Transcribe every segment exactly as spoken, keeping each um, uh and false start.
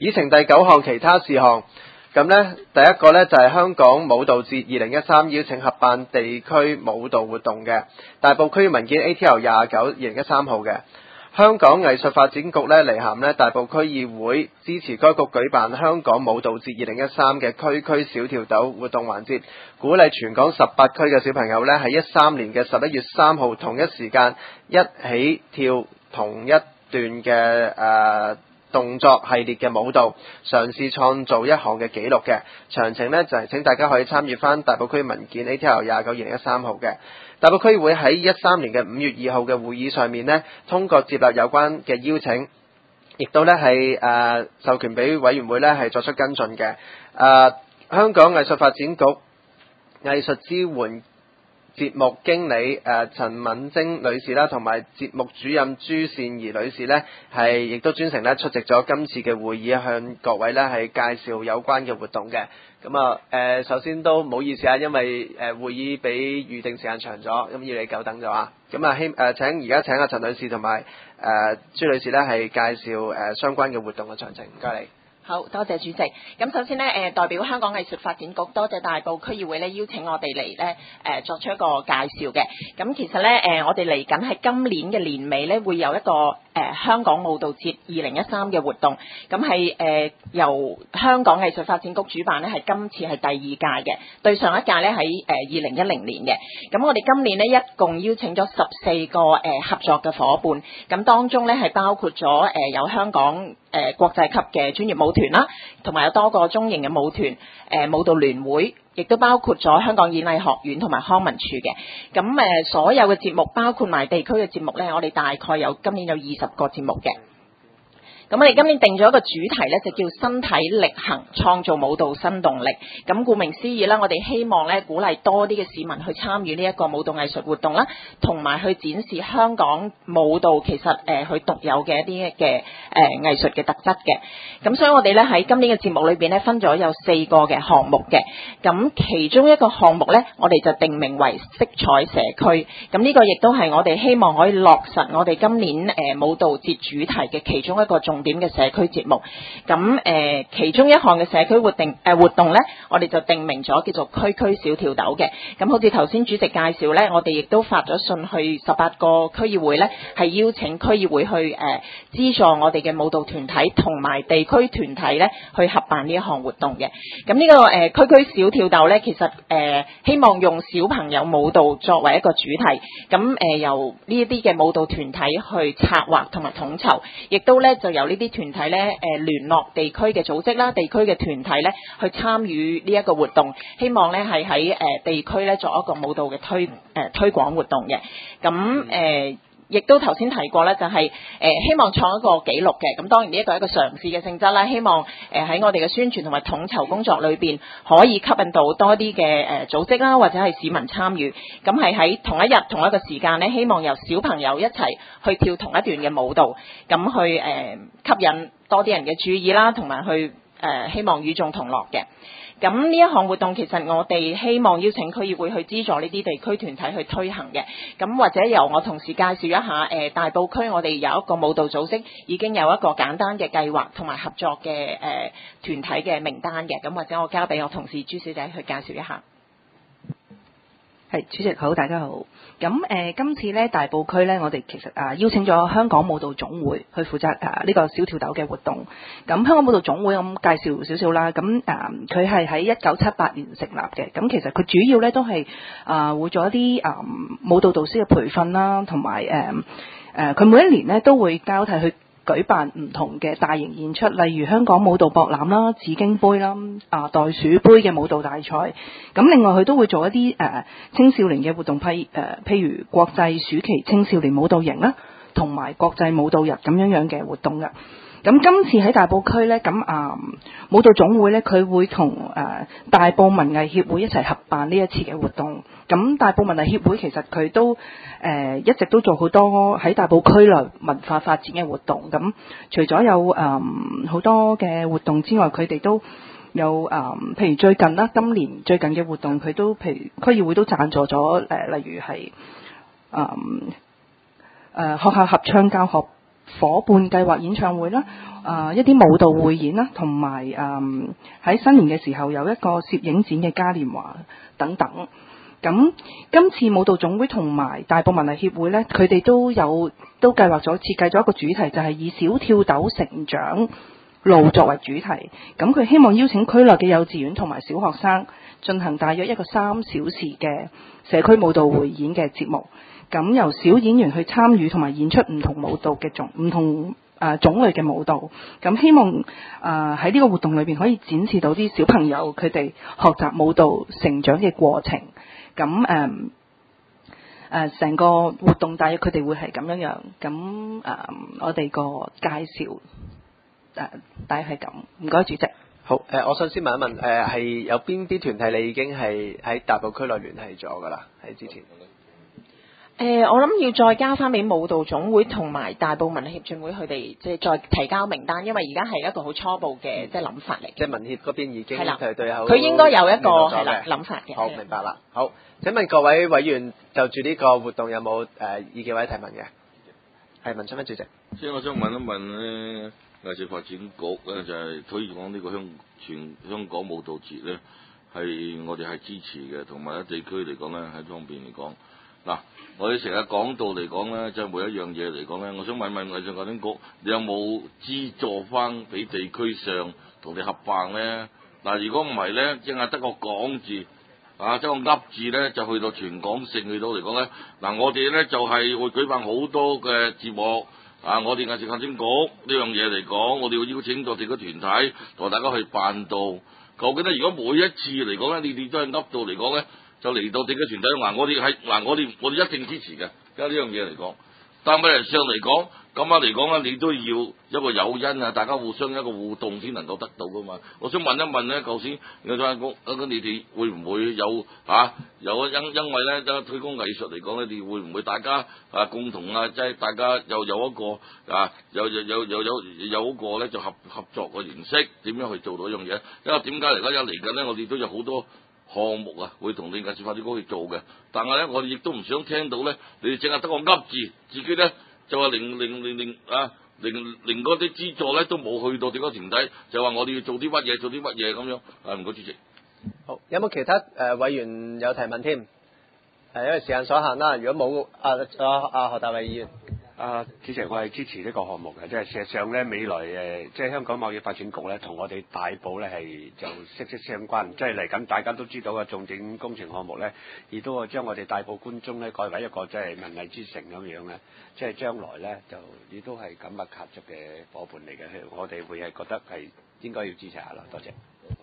議程第九項其他事項。咁呢，第一個呢就係香港舞蹈節二零一三邀請合辦地區舞蹈活動嘅大埔區文件 A T L 廿九二零一三號嘅香港藝術發展局呢嚟函呢大埔區議會支持該局舉辦香港舞蹈節二零一三嘅區區小跳豆活動環節，鼓勵全港十八區嘅小朋友呢喺一三年嘅十一月三號同一時間一起跳同一段嘅誒。呃動作系列嘅舞蹈，嘗試創造一項嘅紀錄嘅詳情呢，就係請大家可以參與翻大埔區文件 A T L 廿九二零一三號嘅大埔區會喺一三年嘅五月二號嘅會議上面呢，通過接納有關嘅邀請，亦都呢係誒授權俾委員會呢係作出跟進嘅。誒、呃、香港藝術發展局藝術支援節目經理誒陳敏晶女士啦，同埋節目主任朱善儀女士呢，係亦都專程咧出席咗今次嘅會議，向各位呢係介紹有關嘅活動嘅。咁啊誒，首先都唔好意思啊，因為誒會議比預定時間長咗，咁要你久等咗啊。咁啊希誒請而家請阿陳女士同埋誒朱女士呢係介紹誒相關嘅活動嘅詳情，唔該你。 好多謝主席。咁首先呢，誒代表香港藝術發展局多謝大埔區議會呢邀請我哋嚟呢誒作出一個介紹嘅。咁其實呢，誒我哋嚟緊係今年嘅年尾呢會有一個誒香港舞蹈節二零一三嘅活動。咁係誒由香港藝術發展局主辦呢，係今次係第二屆嘅，對上一屆呢喺誒二零一零年嘅。咁我哋今年呢一共邀請咗十四個誒合作嘅夥伴，咁當中呢係包括咗誒有香港誒國際級嘅專業舞團啦，同埋有多個中型嘅舞團，誒舞蹈聯會，亦都包括咗香港演藝學院同埋康文署嘅。咁誒所有嘅節目，包括埋地區嘅節目呢，我哋大概有今年有二十個節目嘅。咁我哋今年定咗一個主題呢，就叫身體力行創造舞蹈新動力。咁顧名思義啦，我哋希望呢鼓勵多啲嘅市民去參與呢一個舞蹈藝術活動啦，同埋去展示香港舞蹈其實誒佢獨有嘅一啲嘅誒藝術嘅特質嘅。咁所以我哋呢喺今年嘅節目裏邊呢，分咗有四個嘅項目嘅。咁其中一個項目呢，我哋就定名為色彩社區。咁呢個亦都係我哋希望可以落實我哋今年誒舞蹈節主題嘅其中一個重點嘅社區節目。咁誒、呃、其中一項嘅社區活動誒、呃、活動咧，我哋就定名咗叫做區區小跳豆嘅。咁好似頭先主席介紹咧，我哋亦都發咗信去十八個區議會咧，係邀請區議會去誒、呃、資助我哋嘅舞蹈團體同埋地區團體咧去合辦呢一項活動嘅。咁呢、這個誒、呃、區區小跳豆咧，其實誒、呃、希望用小朋友舞蹈作為一個主題，咁誒、呃、由呢一啲嘅舞蹈團體去策劃同埋統籌，亦都咧就由呢啲團體咧誒聯絡地區嘅組織啦、地區嘅團體咧去參與呢一個活動，希望咧係喺誒地區咧作一個舞蹈嘅推誒、呃、推廣活動嘅。咁誒亦都頭先提過咧，就係、是、誒、呃、希望創一個紀錄嘅。咁當然呢一個係一個嘗試嘅性質啦，希望誒喺、呃、我哋嘅宣傳同埋統籌工作裏邊，可以吸引到多啲嘅誒組織啦，或者係市民參與。咁係喺同一日同一個時間咧，希望由小朋友一齊去跳同一段嘅舞蹈，咁去誒、呃、吸引多啲人嘅注意啦，同埋去誒、呃、希望與眾同樂嘅。咁呢一項活動其實我哋希望邀請區議會去資助呢啲地區團體去推行嘅。咁或者由我同事介紹一下誒、呃、大埔區我哋有一個舞蹈組織已經有一個簡單嘅計劃同埋合作嘅誒、呃、團體嘅名單嘅。咁或者我交俾我同事朱小姐去介紹一下。 係，主席好，大家好。咁誒、呃，今次咧大埔區咧，我哋其實啊邀請咗香港舞蹈總會去負責啊呢、這個小跳豆嘅活動。咁香港舞蹈總會咁介紹少少啦。咁啊，佢係喺一九七八年成立嘅。咁其實佢主要咧都係啊會做一啲啊、呃、舞蹈導師嘅培訓啦，同埋誒誒，佢、呃、每一年咧都會交替去舉辦唔同嘅大型演出，例如香港舞蹈博覽啦、紫荊杯啦、啊袋鼠杯嘅舞蹈大賽。咁另外佢都會做一啲誒、呃、青少年嘅活動，譬誒譬如國際暑期青少年舞蹈營啦，同埋國際舞蹈日咁樣樣嘅活動嘅。咁今次喺大埔區咧，咁啊舞蹈總會咧，佢會同誒、呃、大埔文藝協會一齊合辦呢一次嘅活動。咁大埔文藝協會其實佢都誒、呃、一直都做好多喺大埔區內文化發展嘅活動。咁除咗有誒好、呃、多嘅活動之外，佢哋都有誒、呃，譬如最近啦，今年最近嘅活動，佢都譬如區議會都贊助咗誒、呃，例如係誒誒學校合唱教學伙伴計劃演唱會啦，啊、呃、一啲舞蹈匯演啦，同埋誒喺新年嘅時候有一個攝影展嘅嘉年華等等。咁今次舞蹈總會同埋大埔文藝協會呢，佢哋都有都計劃咗設計咗一個主題，就係、是、以小跳豆成長路作為主題。咁佢希望邀請區內嘅幼稚園同埋小學生進行大約一個三小時嘅社區舞蹈匯演嘅節目。咁由小演員去參與同埋演出唔同舞蹈嘅種唔同誒、呃、種類嘅舞蹈。咁希望誒喺呢個活動裏邊可以展示到啲小朋友佢哋學習舞蹈成長嘅過程。咁誒誒成個活動大約佢哋會係咁樣樣，咁誒、呃、我哋個介紹誒、呃、大約係咁。唔該，主席。 好，誒、呃，我想先問一問，誒、呃、係有邊啲團體你已經係喺大埔區內聯繫咗㗎啦？喺之前。 誒、呃，我諗要再交翻俾舞蹈總會同埋大埔文協進會佢哋，即係再提交名單，因為而家係一個好初步嘅即係諗法嚟。 即係文協嗰邊已經對對口。 佢應該有一個係啦諗法嘅。 好，明白啦。好，請問各位委員就住呢個活動有冇誒、呃、意見或者提問嘅？係文昌輝主席。 即係我想問一問咧，藝術發展局咧就係推廣呢個香全香港舞蹈節咧，係我哋係支持嘅，同埋喺地區嚟講咧喺方面嚟講。嗱，我哋成日講到嚟講咧，即係每一樣嘢嚟講咧，我想問問藝術發展局，你有冇資助翻俾地區上同你合辦咧？嗱，如果唔係咧，淨係得個講字，啊，即係個噏字咧，就去到全港性去到嚟講咧，嗱，我哋咧就係會舉辦好多嘅節目，啊，我哋藝術發展局呢樣嘢嚟講，我哋會邀請到地區團體同大家去辦到。究竟咧，如果每一次嚟講咧，你哋都係噏到嚟講咧，就嚟到地區團體，嗱，我哋係嗱，我哋我哋一定支持嘅，因為呢樣嘢嚟講。但係問題上嚟講，咁樣嚟講咧，你都要一個誘因啊，大家互相一個互動先能夠得到噶嘛。我想問一問咧，頭先藝術發展局，咁你哋會唔會有啊？有因因為咧，推廣藝術嚟講咧，你會唔會大家啊共同啊，即係大家又有一個啊，有有有有有有一個咧就合合作嘅形式，點樣去做到一樣嘢？因為點解嚟講，一嚟緊咧，我哋都有好多項目啊，會同你藝術發展局去做嘅。但係咧，我哋亦都唔想聽到咧，你哋淨係得個噏字，自己咧就話零零零零啊，零零嗰啲資助咧都冇去到地區團體，就話我哋要做啲乜嘢，做啲乜嘢咁樣。啊，唔該主席。 好，有冇其他誒、呃、委員有提問添？誒、呃，因為時間所限啦，如果冇啊啊啊何大衛議員。 啊，主席，我係支持呢個項目嘅，即係事實上咧，未來誒，即係香港貿易發展局咧，同我哋大埔咧係就息息相關，即係嚟緊大家都知道嘅重點工程項目咧，亦都會將我哋大埔官中咧改為一個即係文藝之城咁樣咧，即係將來咧就亦都係緊密合作嘅伙伴嚟嘅，我哋會係覺得係應該要支持下啦，多謝。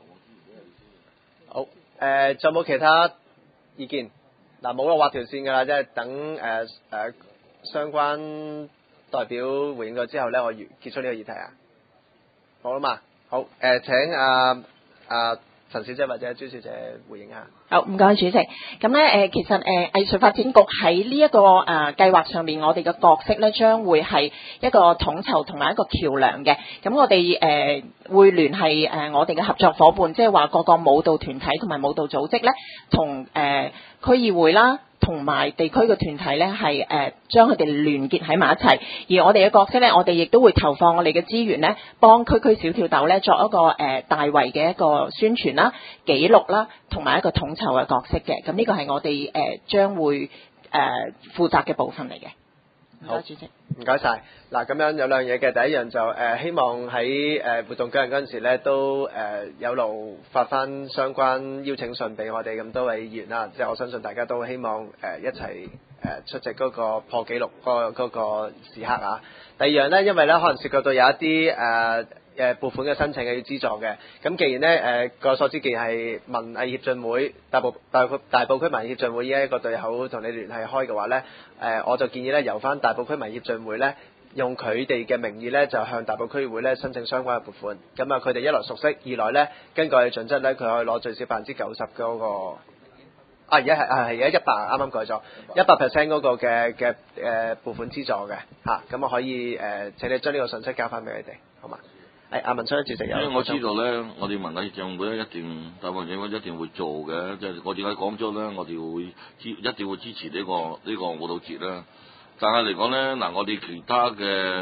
好，誒、呃，仲有冇其他意見？嗱，冇啦，畫條線㗎啦，即係等誒誒。呃呃相關代表回應咗之後咧，我結結束呢個議題啊，好啦嘛，好誒、呃，請阿阿陳小姐或者朱小姐回應下。 好，唔該主席。咁咧誒，其實誒、呃、藝術發展局喺呢一個誒、呃、計劃上面，我哋嘅角色咧將會係一個統籌同埋一個橋梁嘅。咁我哋誒、呃、會聯繫誒、呃、我哋嘅合作伙伴，即係話各個舞蹈團體同埋舞蹈組織咧，同誒、呃、區議會啦，同埋地區嘅團體咧，係誒將佢哋聯結喺埋一齊。而我哋嘅角色咧，我哋亦都會投放我哋嘅資源咧，幫區區小跳豆咧作一個誒、呃、大圍嘅一個宣傳啦、記錄啦，同埋一個統籌嘅角色嘅。咁呢個係我哋誒將會誒、呃、負責嘅部分嚟嘅。 好， 主席， 唔該晒。嗱，咁樣有兩樣嘢嘅，第一樣就誒、呃、希望喺誒、呃、活動舉行嗰陣時咧，都誒、呃、有勞發翻相關邀請信俾我哋咁多位議員啦。即係我相信大家都希望誒、呃、一齊誒、呃、出席嗰個破紀錄嗰、嗰個時刻啊。第二樣咧，因為咧可能涉及到有一啲誒誒撥款嘅申請係要資助嘅。咁既然咧誒據我所知，既然係文藝協進會大埔大埔大埔區文藝協進會依一個對口同你聯繫開嘅話咧，誒、呃、我就建議咧由翻大埔區文藝協進會咧。用佢哋嘅名義咧，就向大埔區議會咧申請相關嘅撥款。咁啊，佢哋一來熟悉，二來咧根據準則咧，佢可以攞最少百分之九十嗰個。啊，而家係啊係而家一百，啱啱改咗一百 percent 嗰個嘅嘅誒撥款資助嘅嚇。咁啊可以誒、呃，請你將呢個信息交翻俾佢哋，好嘛？誒，阿文昌主席有。因為我知道咧，我哋文藝協進會一定大部分嘢我一定會做嘅，即係我點解講咗咧？我哋會支一定會支持呢個呢個舞蹈節啦。但係嚟講咧，嗱，我哋其他嘅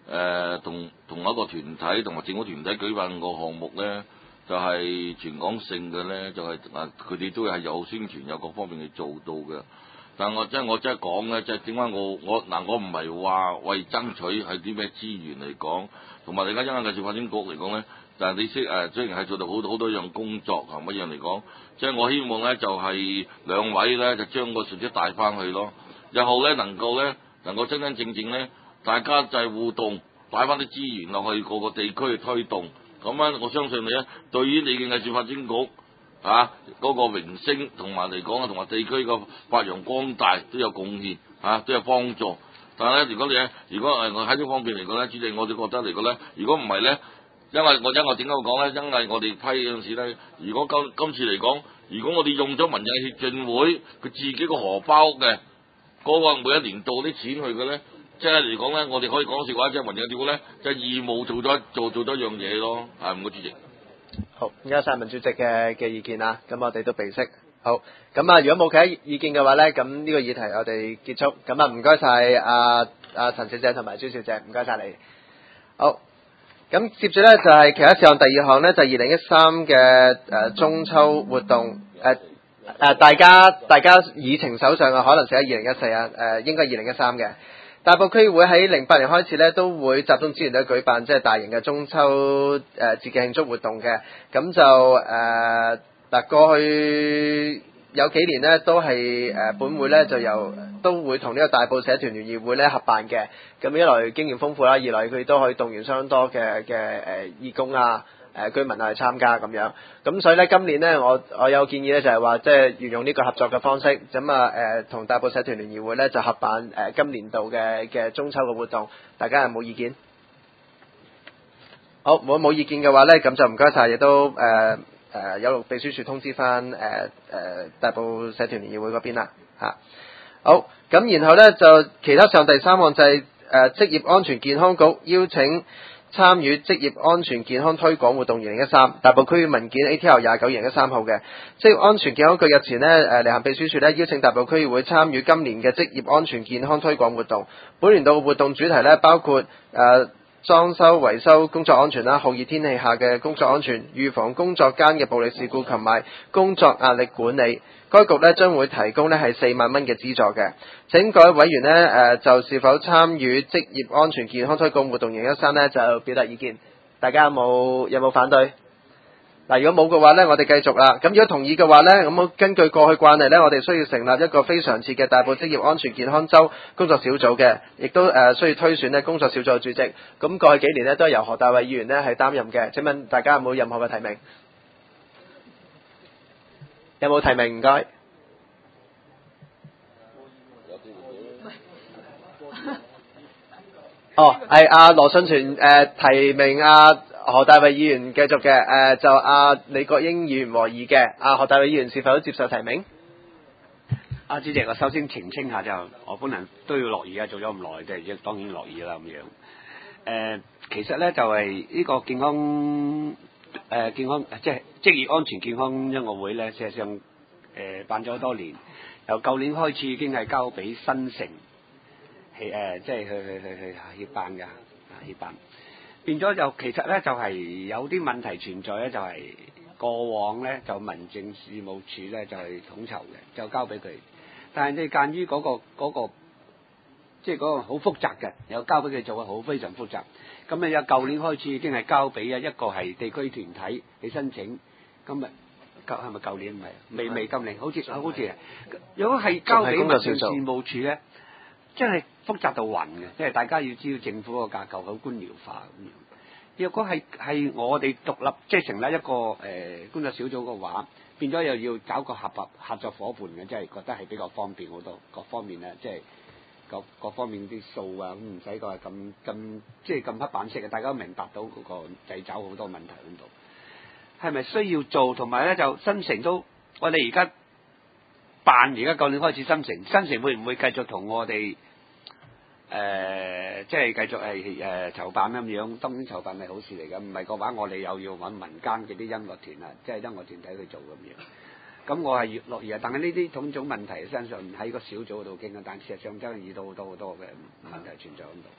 誒同同一個團體同埋政府團體舉辦個項目咧，就係、是、全港性嘅咧，就係啊佢哋都係有宣傳有各方面去做到嘅。但我真係我真係講咧，即係點解我我嗱我唔係話為爭取係啲咩資源嚟講，同埋而家因為藝術發展局嚟講咧，但係你識誒雖然係做到好多好多樣工作同乜樣嚟講，即係我希望咧就係、是、兩位咧就將個成績帶翻去咯，日後咧能夠咧能夠真真正正咧大家就係互動，擺翻啲資源落去各個地區去推動，咁樣我相信你咧對於你嘅藝術發展局。啊！嗰、那個榮升同埋嚟講啊，同埋地區個發揚光大都有貢獻，啊都有幫助。但係咧，如果你咧，如果誒我喺呢方面嚟講咧，主席我哋覺得嚟講咧，如果唔係咧，因為我因為點解會講咧？因為我哋批嗰陣時咧，如果今今次嚟講，如果我哋用咗民藝協進會佢自己個荷包嘅嗰、那個每一年度啲錢去嘅咧，即係嚟講咧，我哋可以講笑話，即係民藝協會咧，就係、義務做咗做做咗一樣嘢咯。係唔該，主席。 好，唔該晒文主席嘅嘅意見啊，咁我哋都備悉。好，咁啊，如果冇其他意見嘅話咧，咁呢個議題我哋結束。咁啊，唔該晒阿阿陳小姐同埋朱小姐，唔該晒你。好，咁接住咧就係、是、其他事項，第二項咧就係二零一三嘅誒中秋活動，誒、呃、誒、呃、大家大家議程手上嘅可能寫喺二零一四啊，誒應該係二零一三嘅。大埔區議會喺零八年開始咧，都會集中資源咧舉辦即係大型嘅中秋誒節慶祝活動嘅。咁就誒嗱、呃、過去有幾年呢，都係誒、呃、本會咧就由都會同呢個大埔社團聯誼會咧合辦嘅。咁一來經驗豐富啦，二來佢都可以動員相當多嘅嘅誒義工啊。誒、呃、居民啊去參加咁樣，咁所以咧今年咧我我有建議咧就係話即係沿用呢個合作嘅方式，咁啊誒同大埔社團聯誼會咧就合辦誒、呃、今年度嘅嘅中秋嘅活動，大家有冇意見？好，冇冇意見嘅話咧，咁就唔該晒，亦都誒誒、呃、有勞秘書處通知翻誒誒大埔社團聯誼會嗰邊啦嚇。好，咁然後咧就其他上第三項就係、是、誒、呃、職業安全健康局邀請參與職業安全健康推廣活動二零一三，大埔區域文件 A T L 廿九二零一三號嘅職業安全健康局日前呢，誒離行秘書處呢邀請大埔區議會參與今年嘅職業安全健康推廣活動。本年度嘅活動主題呢，包括誒、呃、裝修維修工作安全啦、酷熱天氣下嘅工作安全、預防工作間嘅暴力事故同埋工作壓力管理。該局呢將會提供呢係四萬蚊嘅資助嘅。請各位委員呢誒、呃、就是否參與職業安全健康推廣活動二零一三呢就表達意見。大家有冇有冇反對？嗱，如果冇嘅話呢，我哋繼續啦。咁如果同意嘅話呢，咁根據過去慣例呢，我哋需要成立一個非常設嘅大埔職業安全健康周工作小組嘅，亦都誒、呃、需要推選呢工作小組嘅主席。咁過去幾年呢，都係由何大衛議員呢係擔任嘅。請問大家有冇任何嘅提名？有冇提名？唔該。哦，係阿羅信全誒、呃、提名阿、啊、何大衛議員繼續嘅，誒、呃、就阿、啊、李國英議員和議嘅，阿、啊、何大衛議員是否接受提名？ 阿主席，我首先澄清下就，我本人都要樂意啊，做咗咁耐，即係當然樂意啦咁樣。誒、呃，其實咧就係、是、呢個健康誒、呃、健康即係職業安全健康音樂會咧，事實上誒、呃、辦咗多年，由舊年開始已經係交俾新城。誒、呃，即係去去去去協辦㗎，啊協辦變咗就其實咧就係、是、有啲問題存在咧，就係、是、過往咧就民政事務處咧就係、是、統籌嘅，就交俾佢。但係你鑑於嗰個嗰、那個即係嗰個好複雜嘅，又交俾佢做嘅好非常複雜。咁啊，由舊年開始已經係交俾啊一個係地區團體去申請。今日舊係咪舊年唔係？未未今年，好似好似如果係交俾民政事務處咧。真係複雜到暈嘅，即係大家要知道政府個架構好官僚化咁樣。若果係係我哋獨立，即係成立一個誒、呃、工作小組嘅話，變咗又要找個合合合作伙伴嘅，即係覺得係比較方便好多，各方面咧，即係各各方面啲數啊，咁唔使個係咁咁即係咁黑板式嘅，大家都明白到嗰個掣肘好多問題喺度。係咪需要做？同埋咧就新城都，我哋而家。辦而家舊年開始新城，新城會唔會繼續同我哋誒、呃、即係繼續係誒、呃、籌辦咁樣？當然籌辦係好事嚟嘅，唔係嘅話我哋又要揾民間嘅啲音樂團啊，即係音樂團體去做咁樣。咁我係越樂意啊，但係呢啲種種問題，相信喺個小組嗰度傾啊，但事實上真係遇到好多好多嘅問題存在喺度。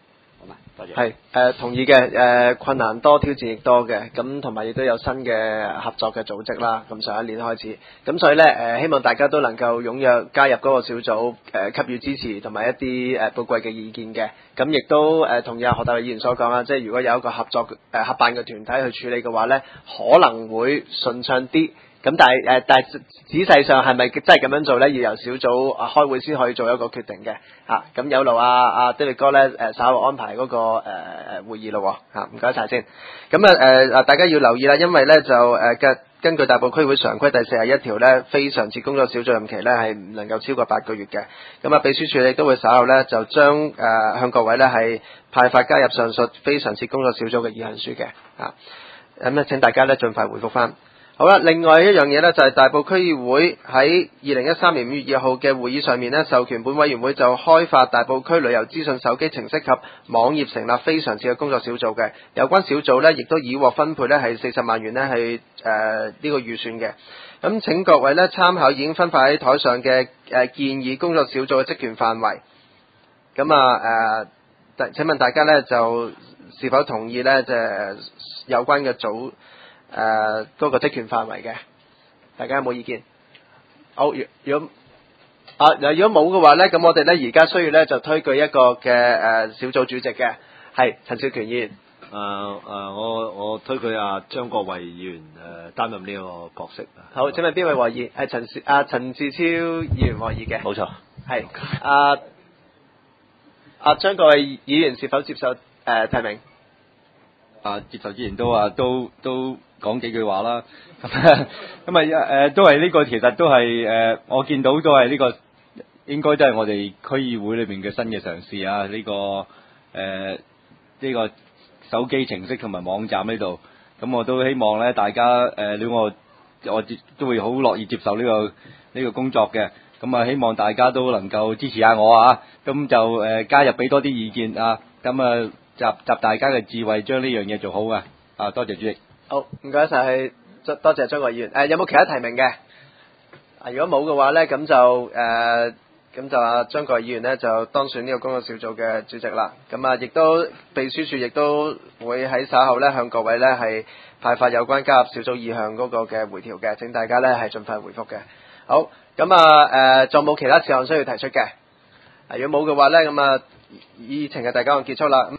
好嘛？多謝。 係誒、呃、同意嘅誒、呃、困難多挑戰亦多嘅，咁同埋亦都有新嘅合作嘅組織啦。咁上一年開始，咁所以咧誒、呃、希望大家都能夠踴躍加入嗰個小組，誒、呃、給予支持同埋一啲誒寶貴嘅意見嘅。咁亦都誒、呃、同意阿何大衛議員所講啦，即係如果有一個合作誒、呃、合辦嘅團體去處理嘅話咧，可能會順暢啲。咁但係誒、呃，但係仔細上係咪真係咁樣做咧？要由小組啊開會先可以做一個決定嘅嚇。咁、啊、有勞阿阿 David 哥咧誒稍後安排嗰、那個誒誒、呃、會議咯嚇，唔該晒先。咁啊誒啊大家要留意啦，因為咧就誒根、呃、根據大埔區會常規第四十一條咧，非常設工作小組任期咧係唔能夠超過八個月嘅。咁啊秘書處亦都會稍後咧就將誒、呃、向各位咧係派發加入上述非常設工作小組嘅意向書嘅嚇。咁啊請大家咧盡快回覆翻。好啦，另外一樣嘢咧就係大埔區議會喺二零一三年五月二號嘅會議上面咧，授權本委員會就開發大埔區旅遊資訊手機程式及網頁成立非常設嘅工作小組嘅。有關小組咧亦都已獲分配咧係四十萬元咧係誒呢個預算嘅。咁請各位咧參考已經分發喺台上嘅誒、呃、建議工作小組嘅職權範圍。咁啊誒，請問大家咧就是否同意咧就係有關嘅組？誒嗰、呃那個職權範圍嘅，大家有冇意見？好，如如果啊，如果冇嘅話咧，咁我哋咧而家需要咧就推舉一個嘅誒、呃、小組主席嘅，係陳少權議員。 誒誒、呃呃，我我推舉阿張國衛議員誒、呃、擔任呢個角色。 好，請問邊位獲意？係陳少阿陳志超議員獲意嘅。 冇錯。 係阿阿張國衛議員是否接受誒、呃、提名？ 啊，接受之前都話都都講幾句話啦，咁咁啊誒都係呢個其實都係誒、呃、我見到都係呢、這個應該都係我哋區議會裏邊嘅新嘅嘗試啊，呢、這個誒呢、呃這個手機程式同埋網站呢度，咁我都希望咧大家誒你、呃、我我都會好樂意接受呢、這個呢、這個工作嘅，咁啊希望大家都能夠支持下我啊，咁就誒、呃、加入俾多啲意見啊，咁啊。集集大家嘅智慧，將呢樣嘢做好啊！啊，多謝主席。 好，唔該晒，多謝張國議員。誒、呃，有冇其他提名嘅？啊，如果冇嘅話咧，咁就誒，咁、呃、就阿張國議員咧就當選呢個工作小組嘅主席啦。咁啊，亦都秘書處亦都會喺稍後咧向各位咧係派發有關加入小組意向嗰個嘅回條嘅，請大家咧係盡快回覆嘅。好，咁啊誒，仲、呃、冇其他事項需要提出嘅？啊，如果冇嘅話咧，咁啊議程嘅大家就結束啦。